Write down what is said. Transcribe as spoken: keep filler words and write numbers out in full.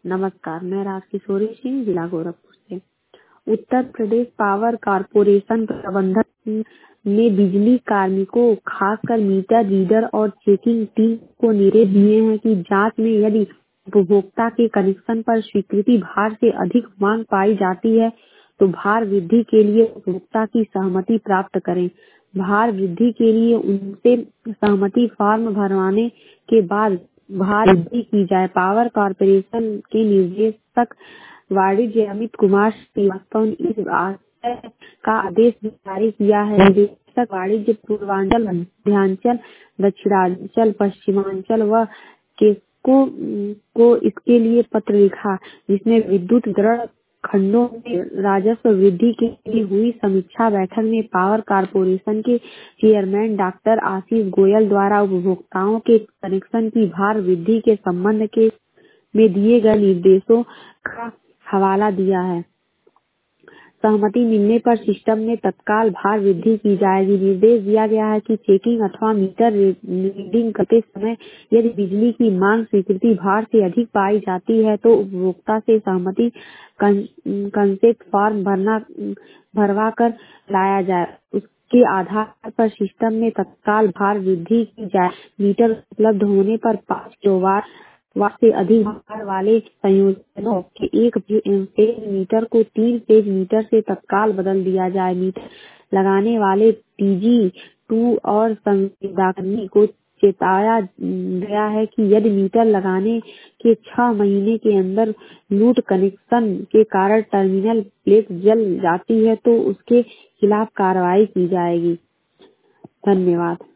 नमस्कार, मैं राजकिशोरी सिंह, जिला गोरखपुर से। उत्तर प्रदेश पावर कॉर्पोरेशन प्रबंधन ने बिजली कार्मिकों, खासकर मीटर रीडर और चेकिंग टीम को निर्देश दिए हैं कि जांच में यदि उपभोक्ता के कनेक्शन पर स्वीकृति भार से अधिक मांग पाई जाती है तो भार वृद्धि के लिए उपभोक्ता की सहमति प्राप्त करें। भार वृद्धि के लिए उनसे सहमति फॉर्म भरवाने के बाद भार वृद्धि की जाए। पावर कॉर्पोरेशन के निर्देशक वाणिज्य अमित कुमार श्रीवास्तव ने इस आशय का आदेश जारी किया है। निर्देशक वाणिज्य पूर्वांचल, मध्यांचल, दक्षिणांचल, पश्चिमांचल व केको को इसके लिए पत्र लिखा, जिसमें विद्युत वितरण खंडों में राजस्व वृद्धि के लिए हुई समीक्षा बैठक में पावर कॉर्पोरेशन के चेयरमैन डॉक्टर आशीष गोयल द्वारा उपभोक्ताओं के कनेक्शन की भार वृद्धि के संबंध के में दिए गए निर्देशों का हवाला दिया है। सहमति मिलने पर सिस्टम में तत्काल भार वृद्धि की जाएगी। निर्देश दिया गया है कि चेकिंग अथवा मीटर रीडिंग करते समय यदि बिजली की मांग स्वीकृति भार से अधिक पाई जाती है तो उपभोक्ता से सहमति कंसेप्ट फॉर्म भरना भरवा कर लाया जाए। उसके आधार पर सिस्टम में तत्काल भार वृद्धि की जाए। मीटर उपलब्ध होने पर पाँच किलोवाट वाट से अधिक भार वाले संयोजनों के एक पेज मीटर को तीन पेज मीटर से तत्काल बदल दिया जाए। मीटर लगाने वाले टीजी टू और संविदाकर्मी को चेताया गया है कि यदि मीटर लगाने के छह महीने के अंदर लूट कनेक्शन के कारण टर्मिनल प्लेट जल जाती है तो उसके खिलाफ कार्रवाई की जाएगी। धन्यवाद।